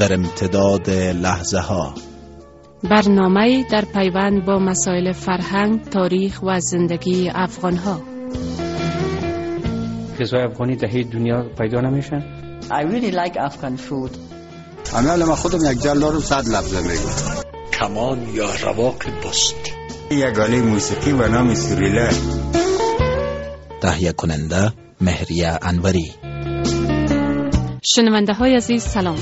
در امتداد لحظه ها. برنامه در پیوند با مسائل فرهنگ، تاریخ و زندگی افغان ها. غذای افغانی در هیچ دنیا پیدا نمیشن. I really like Afghan food. امیال ما خودم یک جلال رو 100 لفظه میگم. کمان یا رواق بست. یک آله موسیقی و نام سوریلا. تهیه کننده مهریه انوری. شنونده های عزیز سلام.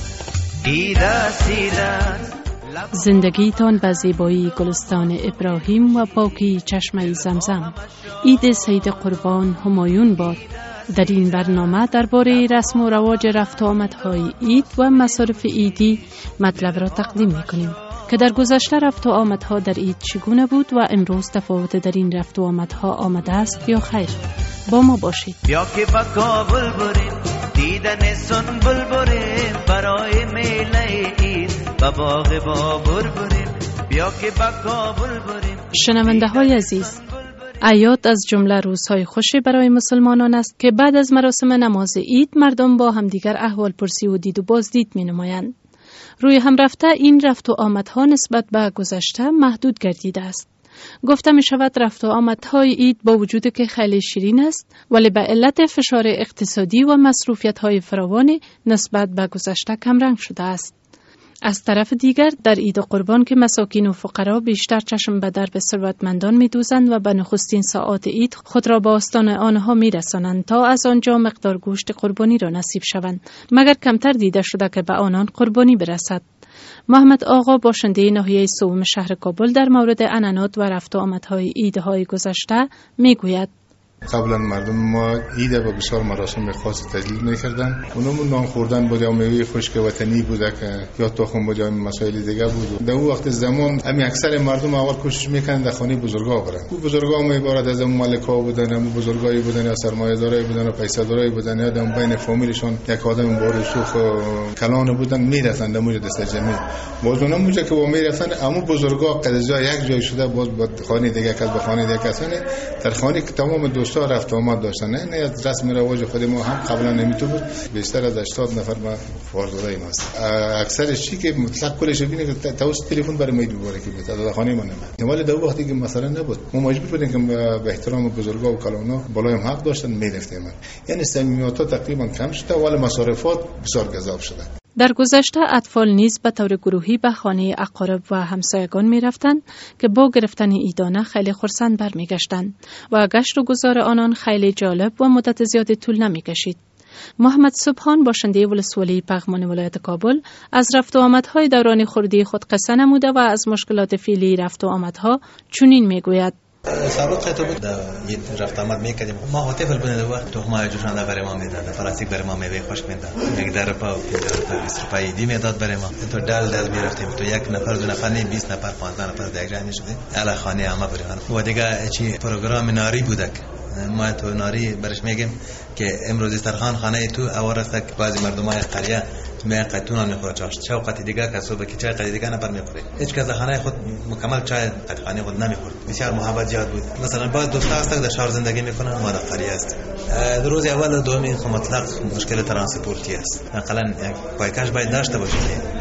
زندگیتان به زیبایی گلستان ابراهیم و پاکی چشمه زمزم. عید سید قربان همایون باد. در این برنامه درباره رسم و رواج رفت و آمدهای عید و مصارف عیدی مطلب را تقدیم می‌کنیم که در گذشته رفت و آمدها در عید چگونه بود و امروز تفاوت در این رفت و آمدها آمده است یا خیر. با ما باشید. بیا که با کابل بریم دیدن سنبل بریم برای میله عید با باغ بابر بریم. بیا که با کابل بریم. شنونده های عزیز، اعیاد از جمله روزهای خوشی برای مسلمانان است که بعد از مراسم نماز عید مردم با همدیگر احوال پرسی و دید و بازدید می نمایند. روی هم رفته این رفت و آمدها نسبت به گذشته محدود گردیده است. گفته می شود رفت و آمدهای عید با وجود که خیلی شیرین است ولی به علت فشار اقتصادی و مصروفیت های فراوان نسبت به گذشته کمرنگ شده است. از طرف دیگر در عید قربان که مساکین و فقرا بیشتر چشم به درب ثروتمندان می‌دوزند و به نخستین ساعات عید خود را به آستان آنها می‌رسانند تا از آنجا مقدار گوشت قربانی را نصیب شوند، مگر کمتر دیده شده که به آنان قربانی برسد. محمد آقا باشنده ناحیه سوم شهر کابل در مورد عنعنات و رفت و آمدهای عیدهای گذشته می‌گوید: قبلا مردم ما عید با بسیار مراسم خاص تجلیل می‌کردند. اونم نان خوردن بود یا میوه خشک وطنی بود که یا تخم بود یا مسائل دیگه بود. در اون وقت زمان همین اکثر مردم اول کوشش می‌کردن در خانه بزرگا برن. او بزرگا ما عبارت از مالک‌ها بودن، هم بزرگایی بودن یا سرمایه‌دارایی بودن و پیسه‌دارایی بودن یا در بین فامیلشون یک آدم با رسوخ کلان بودن میرفتن در موج دست جمعی. باز اونم موجه که با میرفتن اما بزرگا قضا یک جای شده باز با خانه دیگه کس به خانه دیگه کسان در خانه تمام دوست رفت و آمد داشتن. نه از رسم رواج خود ما هم قبلا نمیتو بود. بیشتر از 80 نفر ما خواردای ماست. اکثرش چی که مطلق کلش ببینه که توسط تلفن برای ما دوباره که بود. خانه ما نه. ولی در وقتی که مثلا نبود ما مجبور بودیم که به احترام بزرگا و کلانا بالایم حق داشتن میرفتیم. یعنی صمیمیت تقریبا کم شده ولی مصارفات بسیار گزاف شده. در گذشته اطفال نیز به طور گروهی به خانه اقارب و همسایگان می رفتند که با گرفتن عیدانه خیلی خرسند برمی گشتند و گشت و گذار آنان خیلی جالب و مدت زیادی طول نمی کشید. محمد سبحان باشنده ولسوالی پغمان ولایت کابل از رفت و آمدهای دوران خردی خود قصه نموده و از مشکلات فعلی رفت و آمدها چنین می گوید: سابق تو بود یه رفت آمد میکردیم ما هتل بودن و تو ما جوشان برای ما میداد پلاستیک برای ما میوه خوش میداد یک در پا 20 روپیه دی میداد برای ما تو دل میرفتیم تو یک نفر دو نفر نه 20 نفر 15 نفر در یک جای میشدیم الا خانه همه برای و دیگه چی پروگرام ناری بودک ما تو ناری برش میگیم که امروز استرخان خانه تو اورست که بعضی مردمای قریه می قطعا میخوره شوقت دیگه کسب که چای قطعی دیگه نبر میخوره هیچ کس خانه خود مکمل چای قطعی خود نمیخورد. بسیار محبت زیاد بود. مثلا بعض دوستا هستن در شهر زندگی میکنن ما در قریه است. در روز اول و دومی مطلق مشکل ترانسپورتی است. مثلا پایکش باید داشته باشید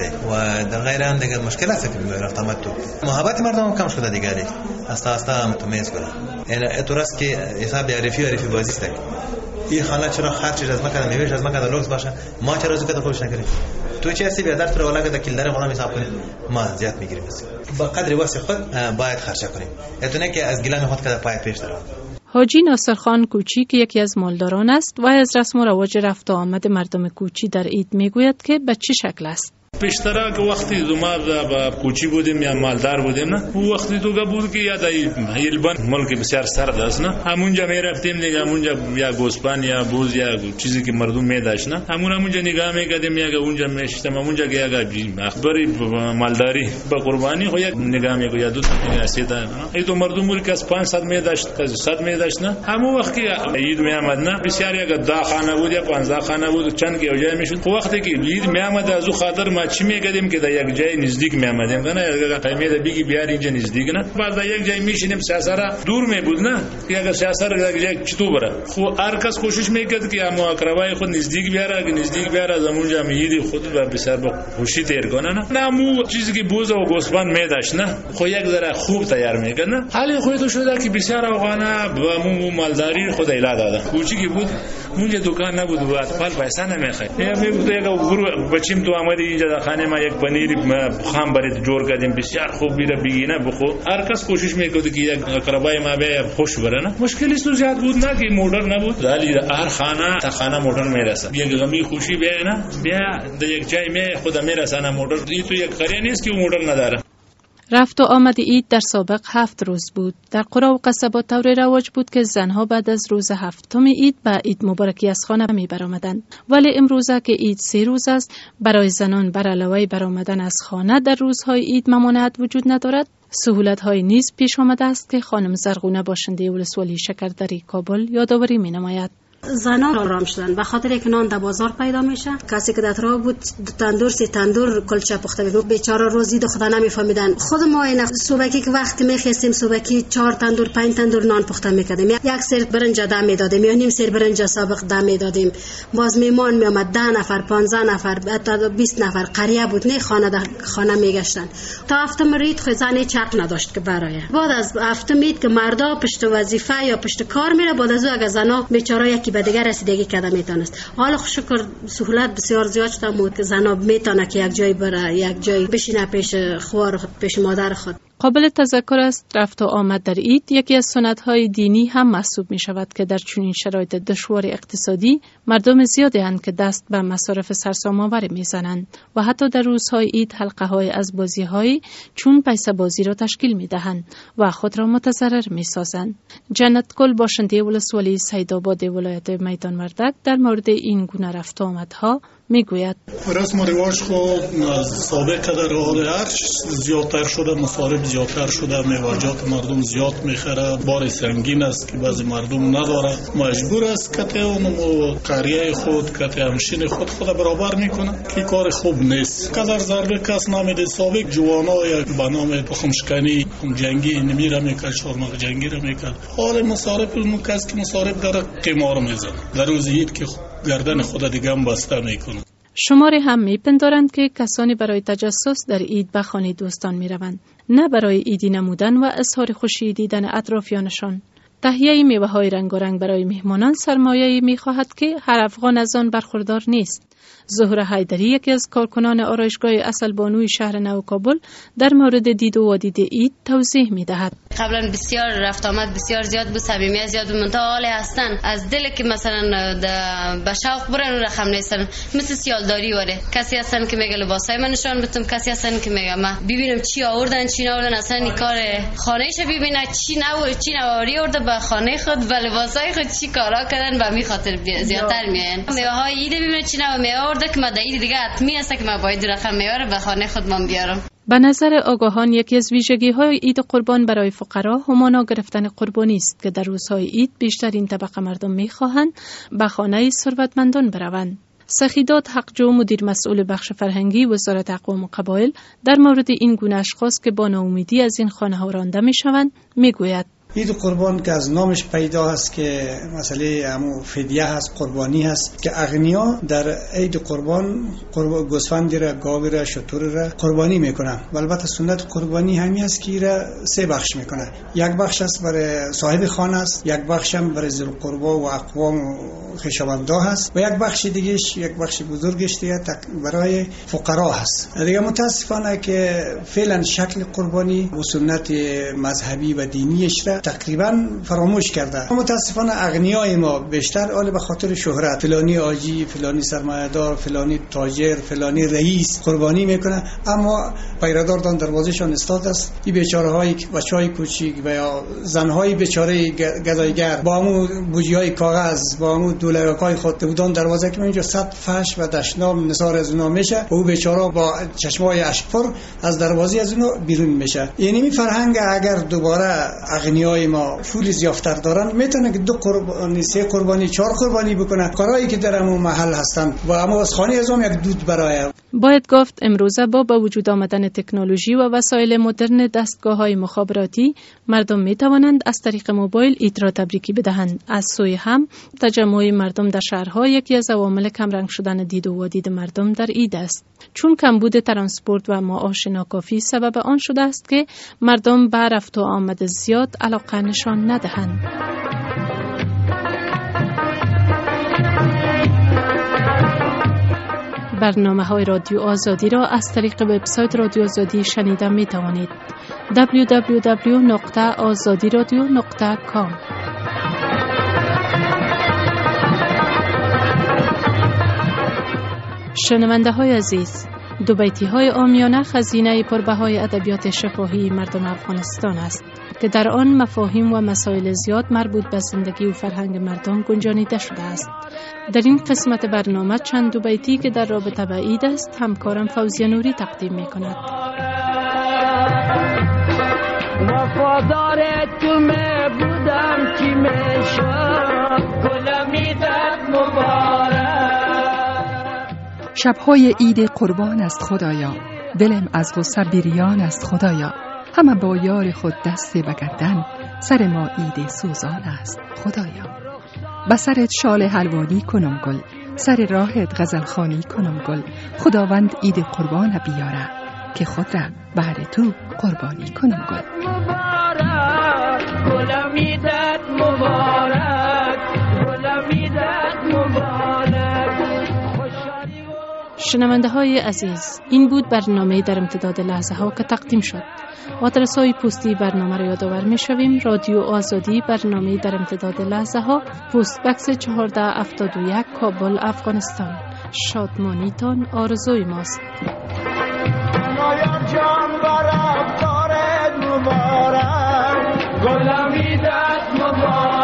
و در غیر هم دیگه مشکل است که رفت آمد تو محبت مردم کم شده دیگه استا متمیز کنه. یعنی اعتراض که حساب عرفی بازی است. این خانه چرا خرچ از مکان میوهش از مکان لوکس باشه ما چرا زکات خودش نکنیم تو چه هستی بیادر تو ولا که کلدار خودم حساب کنیم ما زیاد میگیریم با قدر واسه خود باید خرچ کنیم اتونه که از گلم خود کده پای پیش داره. حاجی ناصرخان کوچی که یکی از مالداران است و از رسم و رواج رفت و آمد مردم کوچی در عید میگوید که به چه شکل است. پیشتر که وقتی ما با کوچی بودیم یا مالدار بودیم نه او وقتی تو که بود که یاد ایلبان ملک بسیار سرد است نه همونجا می رفتیم دیگه همونجا یا گوسپان یا بوز یا چیزی که مردم می داشت نه همونجا نگاه میکردیم یا اونجا میشتم همونجا که یا اخباری مالداری با قربانی خو یک نگاه میکرد یا دو تا سیدا ای تو مردم بود که از 500 می داشت از 100 می داشت نه همون وقت که عید می آمد نه بسیار یک 10 خانه بود یا 15 خانه بود چند که جای میشد وقتی که عید می آمد از او خاطر ما چی میکردیم که در یک جای نزدیک میآمدیم نه قیمه بگی بیار اینجا نزدیک نه بعد در یک جای میشینیم سیاسر دور می بود نه که اگر سیاسر در یک چطور بره خو هر کس کوشش میکرد که اما اقربای خود نزدیک بیاره که نزدیک بیاره از اونجا میید خود و بسیار با خوشی تیر کنه نه مو چیزی که بوز و گوسفند میداشت نه خو یک ذره خوب تیار میکرد نه حالی خودت شده که بسیار افغانا و مو مالداری خود ایلا داده کوچیکی بود اونجا دکان نبود و اطفال پیسه نمیخواد میگفت یک گروه بچیم تو آمدی اینجا در خانه ما یک پنیر خام برات جور کردیم بسیار خوب بیره بگینه بخو هر کس کوشش میکرد که یک اقربای ما به خوش بره نه مشکلی تو زیاد بود نه که مدرن نبود ولی هر خانه تا خانه مدرن میرسه یک غمی خوشی بیا نه بیا در یک جای می خود میرسه مدرن این تو یک قریه نیست که مدرن نداره. رفت و آمد عید در سابق 7 روز بود. در قرى و قصبات طور رواج بود که زنها بعد از روز 7 عید به عید مبارکی از خانه می برآمدند. ولی امروزه که عید 3 روز است برای زنان بر علاوه برآمدن از خانه در روزهای عید ممانعت وجود ندارد. سهولت‌های نیز پیش آمده است که خانم زرغونه باشنده ولسوالی شکردری کابل یادآوری می‌نماید. زنان آرام شدن به خاطر اینکه نان در بازار پیدا میشه. کسی که در راه بود تندور سی تندور کلچه پخته میگفت بیچاره روزی دو خدا نمیفهمیدن. خود ما این صبحی که وقتی میخواستیم صبحی 4 تندور 5 تندور نان پخته میکردیم. یک سر برنج دم میدادیم یا نیم سر برنج سابق دم میدادیم. باز میمان میامد 10 نفر 15 نفر حتی 20 نفر قریه بود نه خانه میگشتن. تا هفتم عید خود زنی چرخ نداشت که برای بعد از هفتم عید که مردا پشت وظیفه یا پشت کار میره بعد از اگه زنا بیچاره یکی به دیگر رسیدگی کرده میتونست. حالا شکر سهولت بسیار زیاد شده که زنا میتونه که یک جای بره یک جای بشینه پیش خوار خود پیش مادر خود. قابل تذکر است رفت و آمد در عید یکی از سنت‌های دینی هم محسوب می شود که در چنین شرایط دشوار اقتصادی مردم زیادی اند که دست به مصارف سرسام‌آور میزنند و حتی در روزهای عید حلقه‌های از بازی‌های چون پیسه بازی را تشکیل می‌دهند و خود را متضرر می‌سازند. جنت گل باشنده ولسوالی سیدآباد ولایت میدان وردک در مورد این گونه رفت و آمدها میگوید رسم و رواج خود از سابق در حال هر زیادتر شده، مصارف زیادتر شده، میوه‌جات مردم زیاد میخره، بار سنگین است که بعضی مردم نداره، مجبور است که اونم قریه خود که همشین خود برابر میکنه که کار خوب نیست. قدر ضربه کس نمیده. سابق جوانا یک بنام تخمشکنی جنگی نمیره میکرد، چهارمغ جنگی را میکرد. حال مصارف اون کس که مصارف در قمار میزنه در روز عید که گردن خود دیگه هم بسته میکنه. شماری هم میپندارند که کسانی برای تجسس در عید به خانه دوستان میروند، نه برای عیدی نمودن و اظهار خوشی دیدن اطرافیانشان. تهیه میوه‌های رنگارنگ برای مهمانان سرمایه‌ای می‌خواهد که هر افغان از آن برخوردار نیست. زهره حیدری یکی از کارکنان آرایشگاه عسلبانوی شهر نو کابل در مورد دید و دید عید توضیح می‌دهد. قبلا بسیار رفت آمد بسیار زیاد بود، صمیمیت زیاد بود، منتها حال هستن از دل که مثلا به شوق برن رقم نیستن، مثل سیالداری وره. کسی هستن که میگه لباسای من نشون بدم، کسی هستن که میگه من ببینم چی آوردن چی نآوردن، اصلا این کار خانه‌اش ببینه چی نواری آورده به خانه خود و لباسای خود چی کارا کردن و می خاطر زیادتر میان. میوه‌های عید ببینه چی نآورده که ما دید دیگه حتمی است که ما باید رقم میاره به خانه خودمان بیارم. به نظر آگاهان یکی از ویژگی‌های عید قربان برای فقرا همانا گرفتن قربانی است که در روزهای عید بیشترین طبقه مردم می‌خواهند به خانه ثروتمندان بروند. سخیدات حقجو مدیر مسئول بخش فرهنگی وزارت اقوام و قبایل در مورد این گونه اشخاص که با ناامیدی از این خانه‌ها رانده می‌شوند میگوید عید قربان که از نامش پیدا هست که مسئله همو فدیه هست، قربانی هست که اغنیا در عید قربان گوسفندی را، گاوی را، شتر را قربانی میکنن. و البته سنت قربانی همی است که را 3 بخش میکنه. یک بخش است برای صاحب خانه است، یک بخش هم برای ذوالقربا و اقوام و خویشاوندان هست و یک بخش دیگهش یک بخش بزرگش دیگه برای فقرا هست. دیگه متاسفانه که فعلا شکل قربانی و سنت مذهبی و دینیش را تقریبا فراموش کرده. متاسفانه اغنیای ما بیشتر حال به خاطر شهرت فلانی آجی، فلانی سرمایه‌دار، فلانی تاجر، فلانی رئیس قربانی میکنه، اما پیردار دان دروازه‌شان استاد است. این بیچاره‌های بچه‌های کوچیک و یا زن‌های بیچاره گدایگر با همون بوجی‌های کاغذ با همون دلارکای خود بودن دروازه که اینجا صد فحش و دشنام نثار از اونها میشه و او بیچاره با چشمای اشک‌پر از دروازه از اونها بیرون میشه. یعنی می فرهنگ اگر دوباره اغنیای ما پول زیافتر دارن میتونه که 2 قربانی 3 قربانی 4 قربانی بکنه. کارهایی که در همون محل هستن و اما از خانه ازم یک دود برای باید گفت امروزه با وجود آمدن تکنولوژی و وسایل مدرن دستگاه‌های مخابراتی مردم می‌توانند از طریق موبایل عید را تبریکی بدهند. از سوی هم تجمع مردم در شهرها یکی از عوامل کمرنگ شدن دید و وادید مردم در عید است، چون کمبود ترانسپورت و معاش ناکافی سبب آن شده است که مردم به رفت و آمد زیاد علاقه نشان ندهند. برنامه‌های رادیو آزادی را از طریق وبسایت رادیو آزادی شنیده می توانید. www.azadiradio.com. شنونده های عزیز، دو بیتی های عامیانه خزینه پربهای ادبیات شفاهی مردم افغانستان است که در آن مفاهیم و مسائل زیاد مربوط به زندگی و فرهنگ مردم گنجانیده شده است. در این قسمت برنامه چند دو بیتی که در رابطه با عید است همکارم فوزیه نوری تقدیم می کند. وفادار تو می بودم چی می شد گلمیدت مبارک. شبهای عید قربان است خدایا، دلم از غصه بریان است خدایا. همه با یار خود دست بگردن، سر ما عید سوزان است خدایا. به سرت شال حلوانی کنم گل، سر راهت غزل خوانی کنم گل. خداوند عید قربان بیاره که خود را بهر تو قربانی کنم گل. مبارک گلمیدت مبارک گلمیدت مبارک. شنونده های عزیز، این بود برنامه در امتداد لحظه ها که تقدیم شد. آدرس های پستی برنامه را یادآور می شویم. رادیو آزادی، برنامه در امتداد لحظه ها، پست بکس 1471 کابل افغانستان. شادمانیتان آرزوی ماست. گلمیدت مبارک